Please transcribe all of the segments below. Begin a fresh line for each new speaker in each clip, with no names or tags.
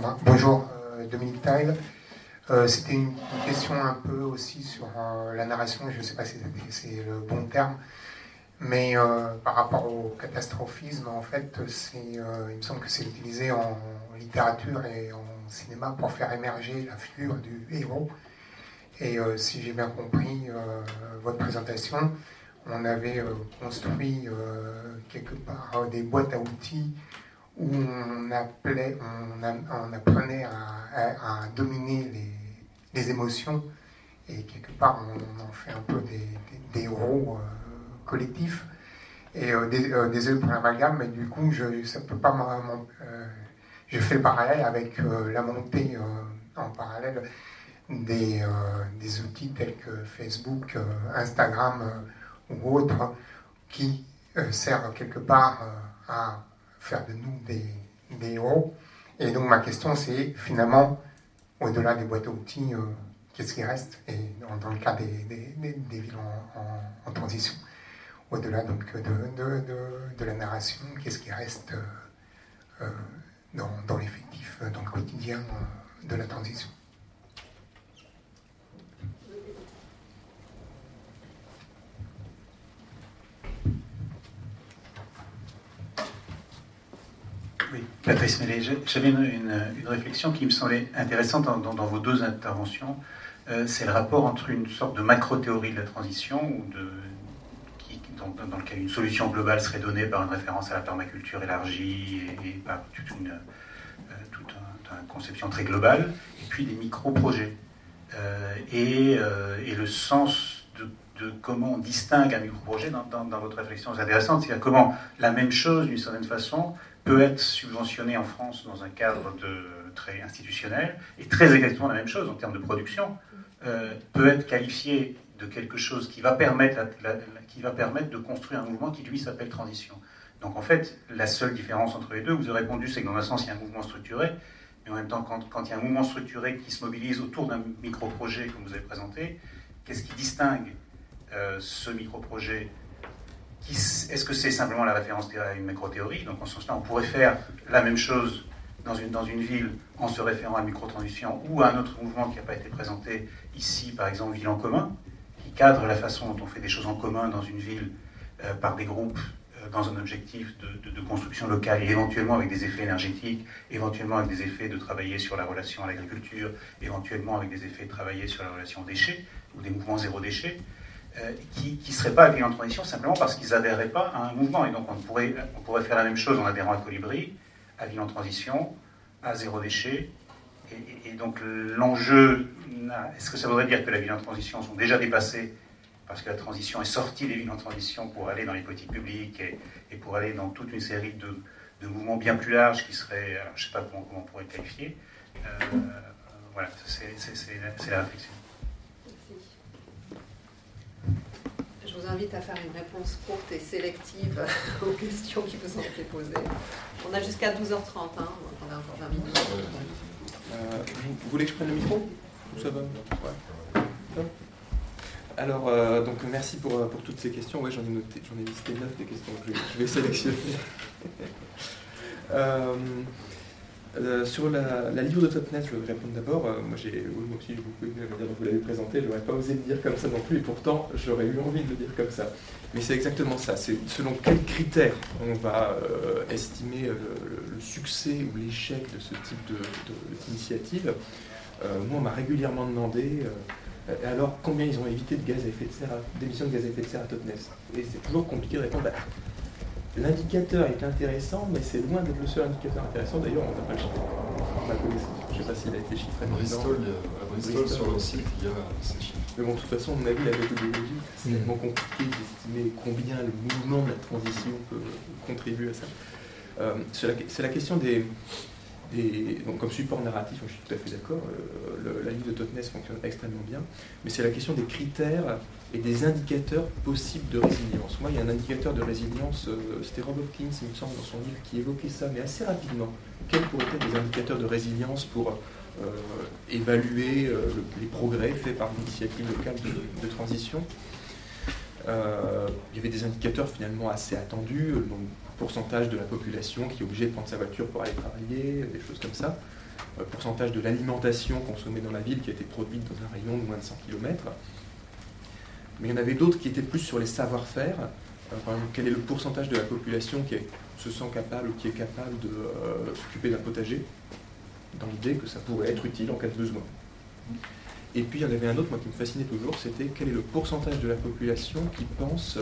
moi. Bonjour, Dominique Taille. C'était une question un peu aussi sur la narration, je ne sais pas si c'est le bon terme, mais par rapport au catastrophisme, en fait, il me semble que c'est utilisé en littérature et en cinéma pour faire émerger la figure du héros. Et si j'ai bien compris votre présentation, on avait construit quelque part des boîtes à outils où on apprenait à dominer les émotions, et quelque part on en fait un peu des héros collectifs. Et désolé pour l'amalgame, mais du coup ça peut pas je fais le parallèle avec la montée en parallèle des outils tels que Facebook, Instagram ou autres, qui servent quelque part à faire de nous des héros. Et donc ma question, c'est finalement, au-delà des boîtes à outils, qu'est-ce qui reste? Et dans le cas des villes en transition, au-delà donc de la narration, qu'est-ce qui reste dans l'effectif, dans le quotidien de la transition?
Oui, Patrice Mellet, j'avais une réflexion qui me semblait intéressante dans vos deux interventions. C'est le rapport entre une sorte de macro-théorie de la transition, dans lequel une solution globale serait donnée par une référence à la permaculture élargie et par toute une conception très globale, et puis des micro-projets. Et le sens de comment on distingue un micro-projet dans votre réflexion est intéressante, c'est-à-dire comment la même chose, d'une certaine façon, peut être subventionné en France dans un cadre très institutionnel, et très exactement la même chose en termes de production, peut être qualifié de quelque chose qui va permettre de construire un mouvement qui, lui, s'appelle transition. Donc, en fait, la seule différence entre les deux, vous avez répondu, c'est que dans un sens, il y a un mouvement structuré, mais en même temps, quand il y a un mouvement structuré qui se mobilise autour d'un micro-projet, comme vous avez présenté, qu'est-ce qui distingue ce micro-projet? Est-ce que c'est simplement la référence à une macro-théorie? Donc en ce sens-là, on pourrait faire la même chose dans une ville en se référant à une micro-transition ou à un autre mouvement qui n'a pas été présenté ici, par exemple Ville en commun, qui cadre la façon dont on fait des choses en commun dans une ville par des groupes dans un objectif de construction locale et éventuellement avec des effets énergétiques, éventuellement avec des effets de travailler sur la relation à l'agriculture, éventuellement avec des effets de travailler sur la relation aux déchets ou des mouvements zéro déchet. Qui ne seraient pas à Ville en transition simplement parce qu'ils n'adhéreraient pas à un mouvement. Et donc on pourrait faire la même chose en adhérant à Colibri, à Ville en transition, à zéro déchet. Et donc l'enjeu, est-ce que ça voudrait dire que les villes en transition sont déjà dépassées parce que la transition est sortie des villes en transition pour aller dans les politiques publiques et pour aller dans toute une série de mouvements bien plus larges qui seraient, alors, je ne sais pas comment on pourrait qualifier. Voilà, c'est la réflexion.
Je vous invite à faire une réponse courte et sélective aux questions qui vous ont été posées. On a jusqu'à 12h30, hein, on a encore 20 minutes.
Vous voulez que je prenne le micro? Ça va? Ouais. Alors, donc merci pour toutes ces questions. Ouais, j'en ai listé 9 des questions que je vais sélectionner. Sur la livre de Totnes, je vais répondre d'abord. Moi aussi, j'ai beaucoup aimé la manière dont vous l'avez présenté. Je n'aurais pas osé le dire comme ça non plus, et pourtant, j'aurais eu envie de le dire comme ça. Mais c'est exactement ça. C'est selon quels critères on va estimer le succès ou l'échec de ce type d'initiative. Moi, on m'a régulièrement demandé alors combien ils ont évité d'émissions de gaz à effet de serre à Totnes. Et c'est toujours compliqué de répondre. L'indicateur est intéressant, mais c'est loin d'être le seul indicateur intéressant. D'ailleurs, on n'a pas le chiffre. À ma connaissance. Je ne sais pas s'il a été chiffré.
Bristol, sur leur site, il y a ces chiffres.
Mais bon, de toute façon, à mon avis, la méthodologie, c'est tellement compliqué d'estimer combien le mouvement de la transition peut contribuer à ça. C'est la question donc, comme support narratif, je suis tout à fait d'accord, la livre de Totnes fonctionne extrêmement bien, mais c'est la question des critères et des indicateurs possibles de résilience. Moi, il y a un indicateur de résilience, c'était Rob Hopkins, il me semble, dans son livre, qui évoquait ça, mais assez rapidement. Quels pourraient être des indicateurs de résilience pour évaluer les progrès faits par l'initiative locale de transition? Il y avait des indicateurs finalement assez attendus, donc pourcentage de la population qui est obligée de prendre sa voiture pour aller travailler, des choses comme ça, pourcentage de l'alimentation consommée dans la ville qui a été produite dans un rayon de moins de 100 km. Mais il y en avait d'autres qui étaient plus sur les savoir-faire. Par exemple, quel est le pourcentage de la population qui se sent capable ou qui est capable de s'occuper d'un potager, dans l'idée que ça pourrait être utile en cas de besoin. Et puis il y en avait un autre, moi, qui me fascinait toujours, c'était quel est le pourcentage de la population qui pense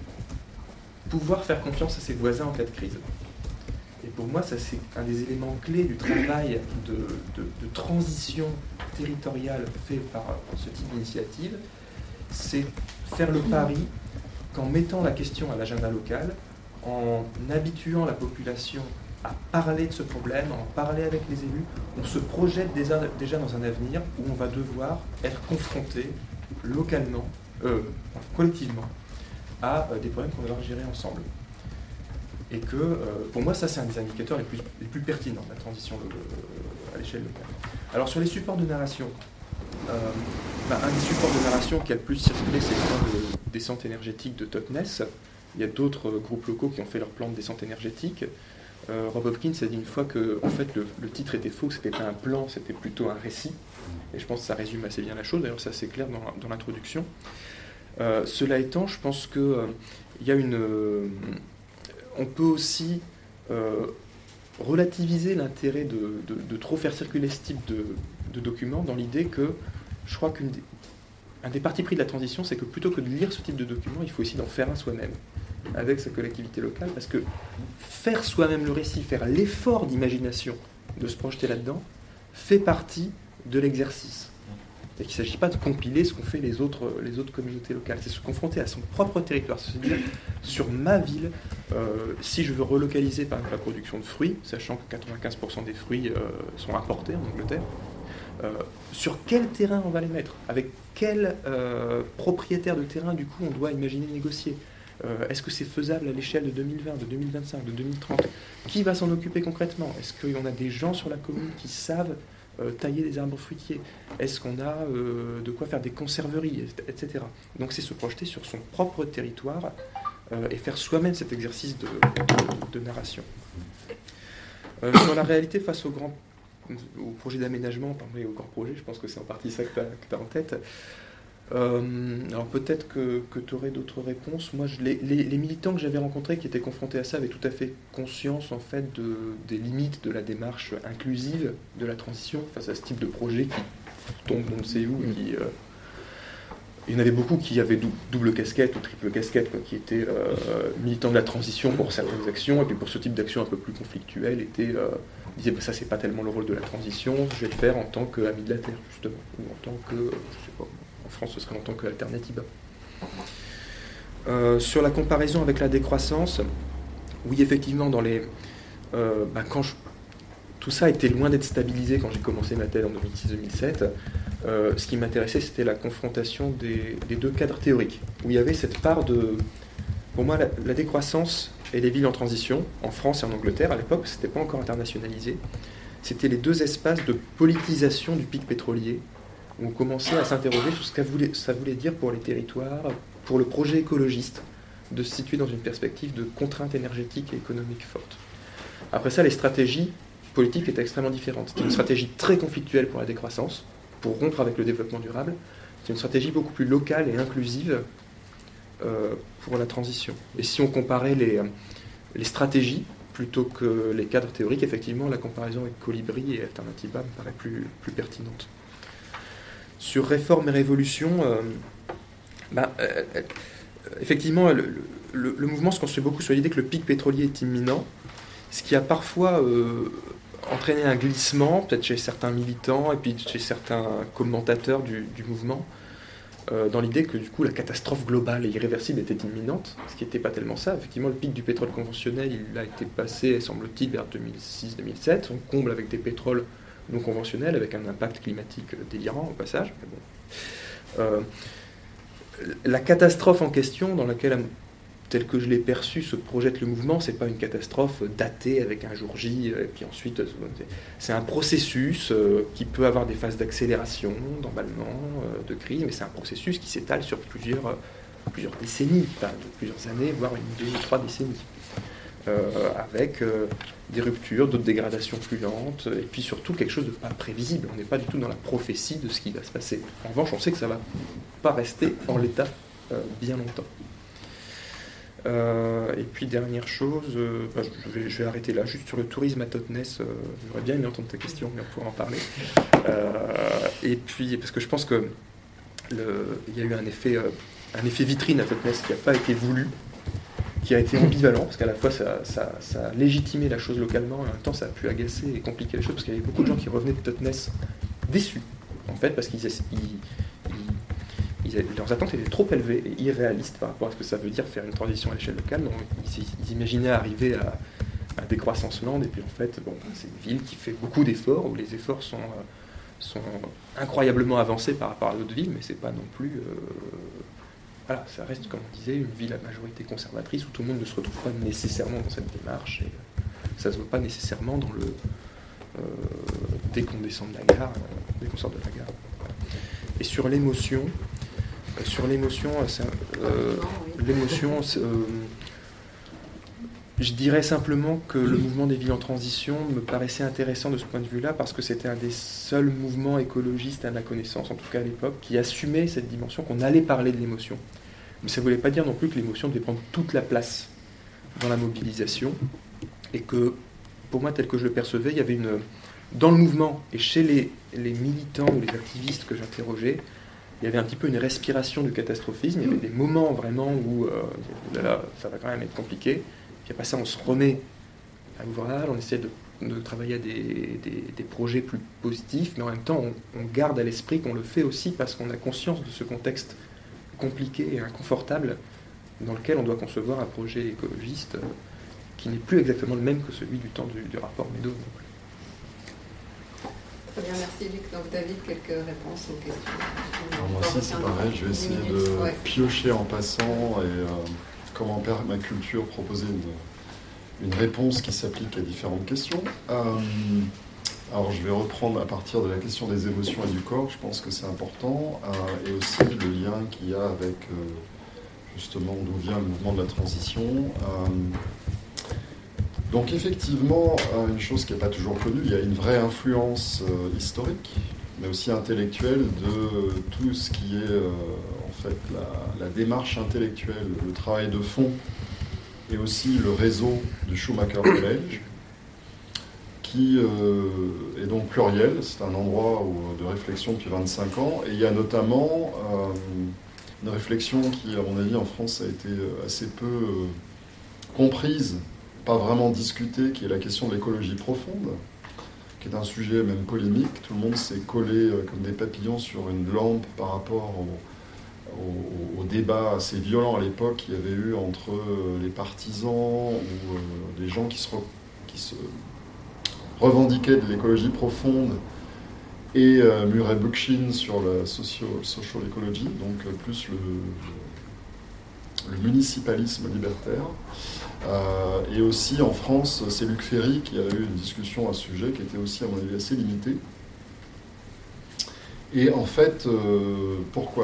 pouvoir faire confiance à ses voisins en cas de crise. Et pour moi, ça c'est un des éléments clés du travail de transition territoriale fait par ce type d'initiative, c'est faire le pari qu'en mettant la question à l'agenda local, en habituant la population à parler de ce problème, à en parler avec les élus, on se projette déjà dans un avenir où on va devoir être confronté localement, collectivement, à des problèmes qu'on va devoir gérer ensemble. Et que, pour moi, ça c'est un des indicateurs les plus pertinents de la transition à l'échelle locale. Alors sur les supports de narration, un des supports de narration qui a le plus circulé, c'est le plan de descente énergétique de Totnes. Il y a d'autres groupes locaux qui ont fait leur plan de descente énergétique. Rob Hopkins a dit une fois que en fait, le titre était faux, que ce n'était pas un plan, c'était plutôt un récit. Et je pense que ça résume assez bien la chose, d'ailleurs c'est assez clair dans l'introduction. Cela étant, je pense qu'il y a on peut aussi relativiser l'intérêt de trop faire circuler ce type de documents dans l'idée que je crois qu'un des partis pris de la transition, c'est que plutôt que de lire ce type de document, il faut aussi d'en faire un soi-même, avec sa collectivité locale, parce que faire soi-même le récit, faire l'effort d'imagination de se projeter là-dedans, fait partie de l'exercice. Il ne s'agit pas de compiler ce qu'ont fait les autres communautés locales, c'est se confronter à son propre territoire, se dire sur ma ville, si je veux relocaliser par exemple la production de fruits, sachant que 95% des fruits sont importés en Angleterre, sur quel terrain on va les mettre, avec quel propriétaire de terrain du coup on doit imaginer négocier. Est-ce que c'est faisable à l'échelle de 2020, de 2025, de 2030 ? Qui va s'en occuper concrètement ? Est-ce qu'il y en a des gens sur la commune qui savent tailler des arbres fruitiers ? Est-ce qu'on a de quoi faire des conserveries, etc. Donc c'est se projeter sur son propre territoire et faire soi-même cet exercice de narration. Sur la réalité face au projet d'aménagement, et au grand projet, je pense que c'est en partie ça que tu as en tête. Alors peut-être que tu aurais d'autres réponses. Moi, les militants que j'avais rencontrés qui étaient confrontés à ça avaient tout à fait conscience en fait des limites de la démarche inclusive de la transition face à ce type de projet qui tombe on ne sait où. Il y en avait beaucoup qui avaient double casquette ou triple casquette, qui étaient militants de la transition pour certaines actions, et puis pour ce type d'action un peu plus conflictuelle, disaient ça c'est pas tellement le rôle de la transition, je vais le faire en tant qu'ami de la Terre, justement, ou en tant que, je sais pas, en France ce serait en tant qu'alternative. Sur la comparaison avec la décroissance, oui effectivement tout ça était loin d'être stabilisé quand j'ai commencé ma thèse en 2006-2007. Ce qui m'intéressait, c'était la confrontation des deux cadres théoriques, où il y avait cette part pour moi, la décroissance et les villes en transition, en France et en Angleterre, à l'époque, c'était pas encore internationalisé, c'était les deux espaces de politisation du pic pétrolier, où on commençait à s'interroger sur ce que ça voulait dire pour les territoires, pour le projet écologiste, de se situer dans une perspective de contrainte énergétique et économique forte. Après ça, les stratégies politiques étaient extrêmement différentes. C'était une stratégie très conflictuelle pour la décroissance, pour rompre avec le développement durable. C'est une stratégie beaucoup plus locale et inclusive pour la transition. Et si on comparait les stratégies plutôt que les cadres théoriques, effectivement, la comparaison avec Colibri et Alternativa me paraît plus pertinente. Sur réforme et révolution, effectivement, le mouvement se construit beaucoup sur l'idée que le pic pétrolier est imminent, ce qui a parfois entraîné un glissement, peut-être chez certains militants et puis chez certains commentateurs du mouvement, dans l'idée que du coup la catastrophe globale et irréversible était imminente, ce qui n'était pas tellement ça. Effectivement, le pic du pétrole conventionnel, il a été passé, semble-t-il, vers 2006-2007. On comble avec des pétroles non conventionnels, avec un impact climatique délirant au passage. Mais bon. La catastrophe en question, dans laquelle, tel que je l'ai perçu, se projette le mouvement, c'est pas une catastrophe datée avec un jour J, et puis ensuite, c'est un processus qui peut avoir des phases d'accélération, d'emballement, de crise, mais c'est un processus qui s'étale sur plusieurs décennies, enfin, plusieurs années, voire 2 ou 3 décennies. avec des ruptures, d'autres dégradations plus lentes, et puis surtout quelque chose de pas prévisible. On n'est pas du tout dans la prophétie de ce qui va se passer. En revanche, on sait que ça ne va pas rester en l'état bien longtemps. Et puis dernière chose, je vais arrêter là, juste sur le tourisme à Totnes, j'aurais bien aimé entendre ta question, mais on pourra en parler. Et puis, parce que je pense qu'il y a eu un effet vitrine à Totnes qui n'a pas été voulu, qui a été ambivalent, parce qu'à la fois ça a légitimé la chose localement, et en même temps ça a pu agacer et compliquer les choses, parce qu'il y avait beaucoup de gens qui revenaient de Totnes déçus, en fait, parce qu'ils leurs attentes étaient trop élevées et irréalistes par rapport à ce que ça veut dire faire une transition à l'échelle locale. Donc, ils imaginaient arriver à des croissances lentes, et puis en fait, c'est une ville qui fait beaucoup d'efforts, où les efforts sont incroyablement avancés par rapport à d'autres villes, mais c'est pas non plus... Voilà, ça reste, comme on disait, une ville à majorité conservatrice, où tout le monde ne se retrouve pas nécessairement dans cette démarche, et ça ne se voit pas nécessairement dans le... dès qu'on descend de la gare, dès qu'on sort de la gare. Voilà. Et sur l'émotion... je dirais simplement que le mouvement des villes en transition me paraissait intéressant de ce point de vue-là, parce que c'était un des seuls mouvements écologistes à ma connaissance, en tout cas à l'époque, qui assumait cette dimension qu'on allait parler de l'émotion. Mais ça ne voulait pas dire non plus que l'émotion devait prendre toute la place dans la mobilisation, et que, pour moi, tel que je le percevais, il y avait dans le mouvement et chez les militants ou les activistes que j'interrogeais, il y avait un petit peu une respiration du catastrophisme. Il y avait des moments vraiment où là, ça va quand même être compliqué. Puis après ça, on se remet à l'ouvrage, on essaie de travailler à des projets plus positifs, mais en même temps, on garde à l'esprit qu'on le fait aussi parce qu'on a conscience de ce contexte compliqué et inconfortable dans lequel on doit concevoir un projet écologiste qui n'est plus exactement le même que celui du temps du rapport Meadows.
Très bien, merci Luc. Donc David, quelques réponses aux questions.
Alors, moi aussi c'est pareil, je vais essayer de piocher en passant et comment permaculture proposer une réponse qui s'applique à différentes questions. Alors je vais reprendre à partir de la question des émotions et du corps, je pense que c'est important, et aussi le lien qu'il y a avec justement d'où vient le mouvement de la transition. Donc effectivement, une chose qui n'est pas toujours connue, il y a une vraie influence historique, mais aussi intellectuelle de tout ce qui est en fait la démarche intellectuelle, le travail de fond, et aussi le réseau du Schumacher College, qui est donc pluriel, c'est un endroit de réflexion depuis 25 ans, et il y a notamment une réflexion qui, à mon avis, en France, a été assez peu comprise, pas vraiment discutée, qui est la question de l'écologie profonde, qui est un sujet même polémique. Tout le monde s'est collé comme des papillons sur une lampe par rapport au débat assez violent à l'époque qu'il y avait eu entre les partisans ou les gens qui se revendiquaient de l'écologie profonde et Murray Bookchin sur la social ecology, donc plus le municipalisme libertaire. Et aussi en France, c'est Luc Ferry qui a eu une discussion à ce sujet qui était aussi à mon avis assez limitée. Et en fait, pourquoi ?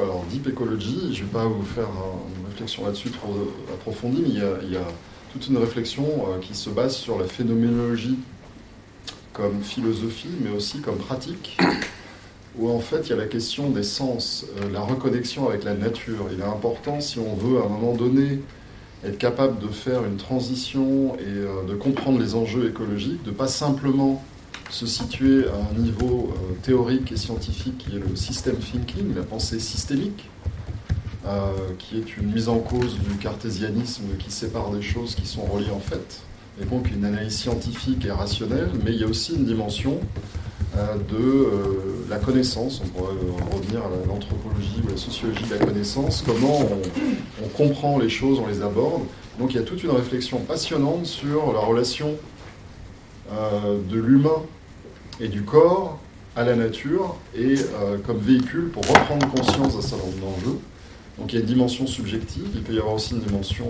Alors Deep Ecology, je ne vais pas vous faire une réflexion là-dessus trop approfondie, mais il y a toute une réflexion qui se base sur la phénoménologie comme philosophie, mais aussi comme pratique, où en fait il y a la question des sens, la reconnexion avec la nature. Il est important, si on veut à un moment donné être capable de faire une transition et de comprendre les enjeux écologiques, de ne pas simplement se situer à un niveau théorique et scientifique qui est le system thinking, la pensée systémique, qui est une mise en cause du cartésianisme qui sépare des choses qui sont reliées en fait, et donc une analyse scientifique et rationnelle, mais il y a aussi une dimension de la connaissance, on pourrait revenir à l'anthropologie ou la sociologie de la connaissance, comment on comprend les choses, on les aborde. Donc il y a toute une réflexion passionnante sur la relation de l'humain et du corps à la nature, et comme véhicule pour reprendre conscience d'un certain nombre d'enjeux. Donc il y a une dimension subjective, il peut y avoir aussi une dimension,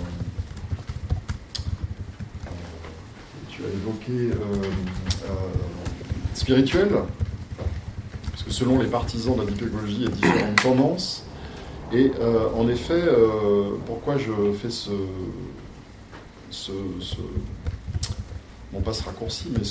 tu as évoqué, spirituelle, parce que selon les partisans de la deep ecology, il y a différentes tendances. Et en effet, pourquoi je fais non pas ce raccourci, mais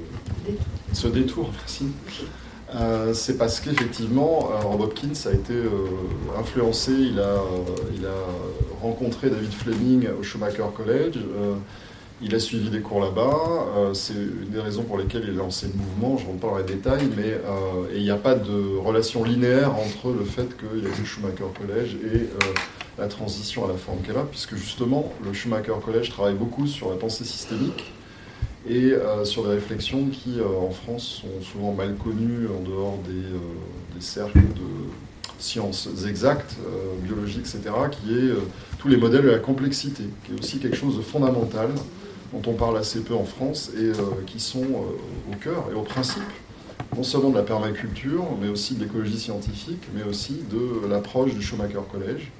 ce détour, merci. C'est parce qu'effectivement, Rob Hopkins a été influencé, il a rencontré David Fleming au Schumacher College, il a suivi des cours là-bas, c'est une des raisons pour lesquelles il a lancé le mouvement, je ne rentre pas dans les détails, mais et il n'y a pas de relation linéaire entre le fait qu'il y a eu le Schumacher College et la transition à la forme qu'elle a, puisque justement, le Schumacher College travaille beaucoup sur la pensée systémique, et sur des réflexions qui, en France, sont souvent mal connues en dehors des cercles de sciences exactes, biologiques, etc., qui est tous les modèles de la complexité, qui est aussi quelque chose de fondamental, dont on parle assez peu en France, et qui sont au cœur et au principe, non seulement de la permaculture, mais aussi de l'écologie scientifique, mais aussi de l'approche du Schumacher College.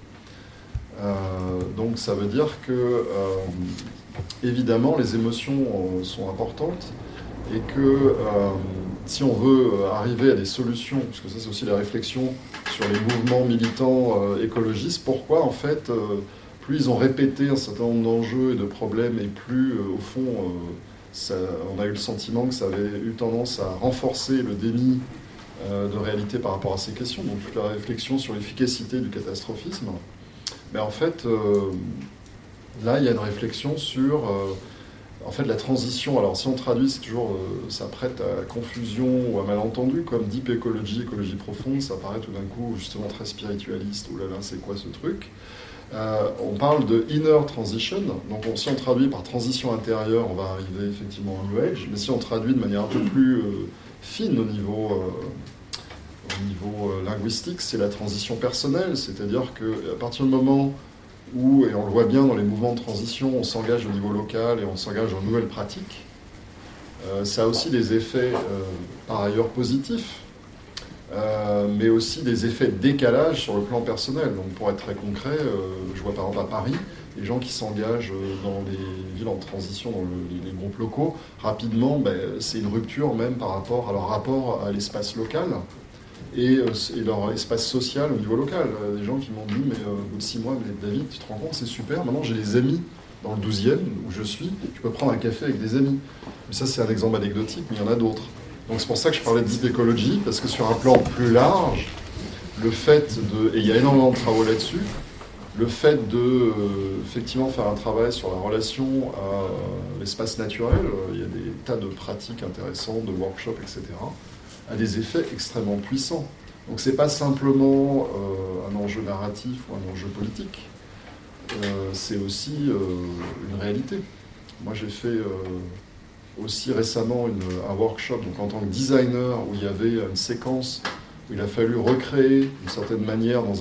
Donc ça veut dire que évidemment les émotions sont importantes et que si on veut arriver à des solutions, parce que ça c'est aussi la réflexion sur les mouvements militants écologistes, pourquoi en fait plus ils ont répété un certain nombre d'enjeux et de problèmes et plus au fond on a eu le sentiment que ça avait eu tendance à renforcer le déni de réalité par rapport à ces questions, donc toute la réflexion sur l'efficacité du catastrophisme. Mais en fait, là, il y a une réflexion sur en fait, la transition. Alors, si on traduit, c'est toujours, ça prête à confusion ou à malentendu, comme deep ecology, écologie profonde, ça paraît tout d'un coup justement très spiritualiste. Ouh là là, c'est quoi ce truc ? On parle de inner transition. Donc, si on traduit par transition intérieure, on va arriver effectivement au New Age. Mais si on traduit de manière un peu plus fine au niveau linguistique, c'est la transition personnelle, c'est-à-dire qu'à partir du moment où, et on le voit bien dans les mouvements de transition, on s'engage au niveau local et on s'engage en nouvelles pratiques, ça a aussi des effets par ailleurs positifs, mais aussi des effets de décalage sur le plan personnel. Donc pour être très concret, je vois par exemple à Paris, les gens qui s'engagent dans les villes en transition, dans les groupes locaux, rapidement, c'est une rupture même par rapport à leur rapport à l'espace local, et leur espace social au niveau local. Des gens qui m'ont dit, mais au bout de 6 mois, mais David, tu te rends compte, c'est super, maintenant j'ai des amis dans le 12e où je suis, je peux prendre un café avec des amis. Mais ça, c'est un exemple anecdotique, mais il y en a d'autres. Donc c'est pour ça que je parlais de deep ecology, parce que sur un plan plus large, le fait de, et il y a énormément de travaux là-dessus, le fait de effectivement faire un travail sur la relation à l'espace naturel, il y a des tas de pratiques intéressantes, de workshops, etc., a des effets extrêmement puissants. Donc c'est pas simplement un enjeu narratif ou un enjeu politique, c'est aussi une réalité. Moi j'ai fait aussi récemment un workshop donc, en tant que designer où il y avait une séquence où il a fallu recréer d'une certaine manière dans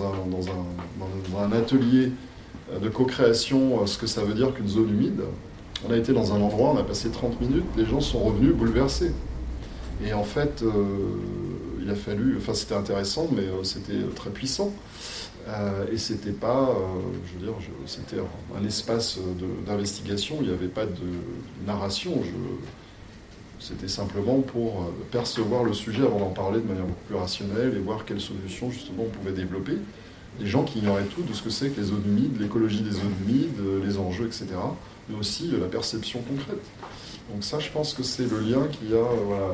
un atelier de co-création ce que ça veut dire qu'une zone humide. On a été dans un endroit, on a passé 30 minutes, les gens sont revenus bouleversés. Et en fait, il a fallu... Enfin, c'était intéressant, mais c'était très puissant. Et c'était pas... je veux dire, c'était un espace d'investigation, il n'y avait pas de narration. C'était simplement pour percevoir le sujet avant d'en parler de manière beaucoup plus rationnelle et voir quelles solutions, justement, on pouvait développer. Des gens qui ignoraient tout de ce que c'est que les zones humides, l'écologie des zones humides, les enjeux, etc., mais aussi la perception concrète. Donc ça, je pense que c'est le lien qu'il y a, voilà,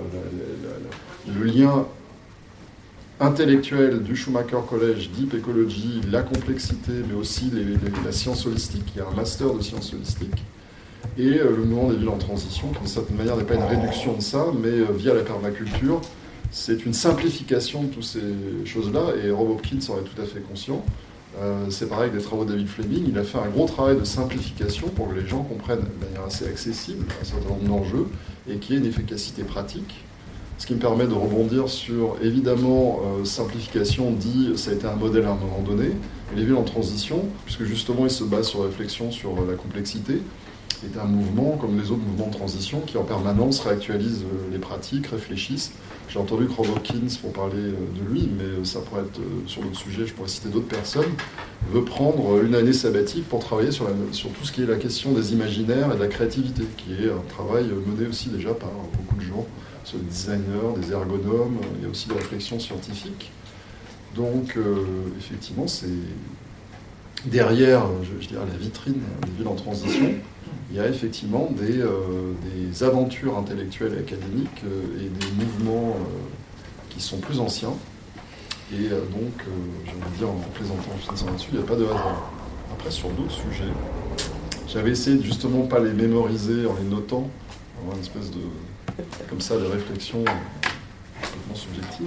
le lien intellectuel du Schumacher College, Deep Ecology, la complexité, mais aussi la science holistique. Il y a un master de science holistique. Et le mouvement des villes en transition, qui d'une certaine manière n'est pas une réduction de ça, mais via la permaculture, c'est une simplification de toutes ces choses-là. Et Rob Hopkins en est tout à fait conscient. C'est pareil avec les travaux de David Fleming, il a fait un gros travail de simplification pour que les gens comprennent de manière assez accessible un certain nombre d'enjeux et qu'il y ait une efficacité pratique. Ce qui me permet de rebondir sur, évidemment, simplification dit, ça a été un modèle à un moment donné, et les villes en transition, puisque justement il se base sur la réflexion sur la complexité, est un mouvement, comme les autres mouvements de transition, qui en permanence réactualisent les pratiques, réfléchissent. J'ai entendu que Rob Hopkins, pour parler de lui, mais ça pourrait être sur d'autres sujets, je pourrais citer d'autres personnes, veut prendre une année sabbatique pour travailler sur tout ce qui est la question des imaginaires et de la créativité, qui est un travail mené aussi déjà par beaucoup de gens, sur des designers, des ergonomes, il y a aussi des réflexions scientifiques. Donc, effectivement, c'est derrière, je dirais, la vitrine des villes en transition, il y a effectivement des aventures intellectuelles et académiques et des mouvements qui sont plus anciens. Et donc, j'ai envie de dire, en plaisantant, en finissant là-dessus, il n'y a pas de hasard. Après, sur d'autres sujets, j'avais essayé de justement pas les mémoriser en les notant, avoir une espèce de, comme ça, de réflexion complètement subjective.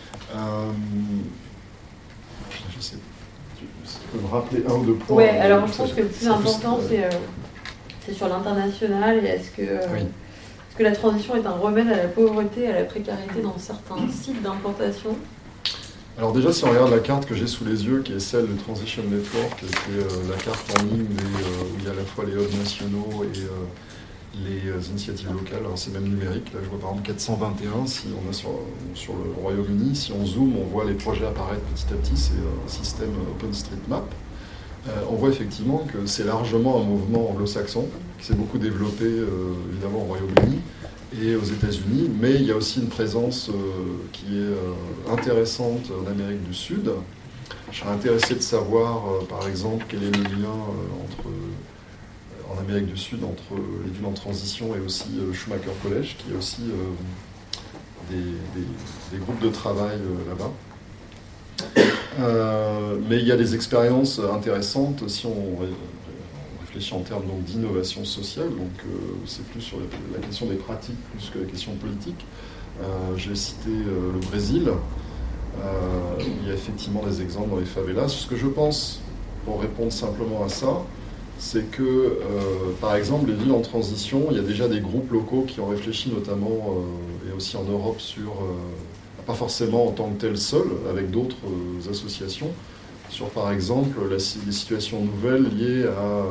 Je sais, tu peux me rappeler un ou deux points.
Oui, alors je pense que le plus important, c'est sur l'international. Et est-ce que la transition est un remède à la pauvreté, à la précarité dans certains sites d'implantation ?
Alors déjà, si on regarde la carte que j'ai sous les yeux, qui est celle du Transition Network, qui est la carte en ligne où il y a à la fois les hubs nationaux et les initiatives locales, alors c'est même numérique, là je vois par exemple 421, si on est sur le Royaume-Uni, si on zoome, on voit les projets apparaître petit à petit, c'est un système OpenStreetMap. On voit effectivement que c'est largement un mouvement anglo-saxon, qui s'est beaucoup développé évidemment au Royaume-Uni et aux États-Unis, mais il y a aussi une présence qui est intéressante en Amérique du Sud. Je serais intéressé de savoir, par exemple, quel est le lien en Amérique du Sud entre les villes en transition et aussi Schumacher College, qui a aussi des groupes de travail là-bas. Mais il y a des expériences intéressantes si on réfléchit en termes donc, d'innovation sociale, donc c'est plus sur la question des pratiques plus que la question politique. J'ai cité le Brésil. Il y a effectivement des exemples dans les favelas. Ce que je pense, pour répondre simplement à ça, c'est que, par exemple, les villes en transition, il y a déjà des groupes locaux qui ont réfléchi notamment, et aussi en Europe, sur, pas forcément en tant que tel seul, avec d'autres associations, sur, par exemple, les situations nouvelles liées à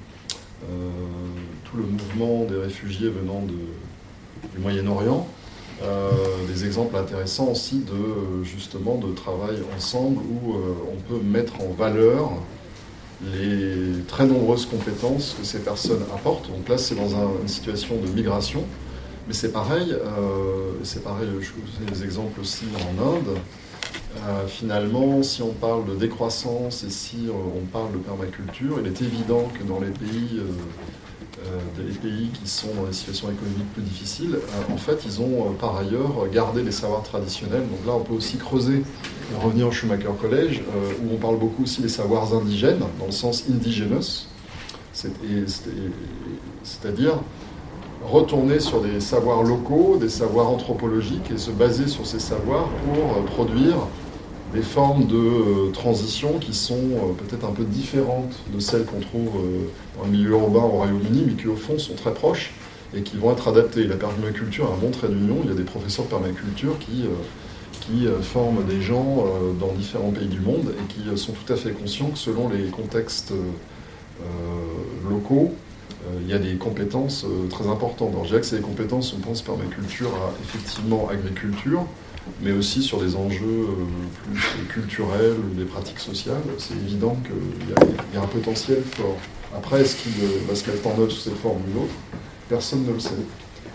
tout le mouvement des réfugiés venant du Moyen-Orient. Des exemples intéressants aussi justement de travail ensemble où on peut mettre en valeur les très nombreuses compétences que ces personnes apportent. Donc là, c'est dans une situation de migration, mais c'est pareil, je vous ai des exemples aussi en Inde. Finalement, si on parle de décroissance et si on parle de permaculture, il est évident que dans les pays qui sont dans des situations économiques plus difficiles, en fait, ils ont par ailleurs gardé les savoirs traditionnels. Donc là, on peut aussi creuser et revenir au Schumacher College, où on parle beaucoup aussi des savoirs indigènes, dans le sens indigenous, c'est-à-dire retourner sur des savoirs locaux, des savoirs anthropologiques, et se baser sur ces savoirs pour produire des formes de transition qui sont peut-être un peu différentes de celles qu'on trouve dans le milieu urbain au Royaume-Uni, mais qui au fond sont très proches et qui vont être adaptées. La permaculture est un bon trait d'union. Il y a des professeurs de permaculture qui forment des gens dans différents pays du monde et qui sont tout à fait conscients que selon les contextes locaux, il y a des compétences très importantes. Alors, je dirais que c'est des compétences, on pense permaculture à effectivement agriculture, mais aussi sur des enjeux plus culturels, des pratiques sociales. C'est évident qu'il y a un potentiel fort. Après, est-ce qu'il va se mettre en œuvre sous cette forme ou une autre ? Personne ne le sait.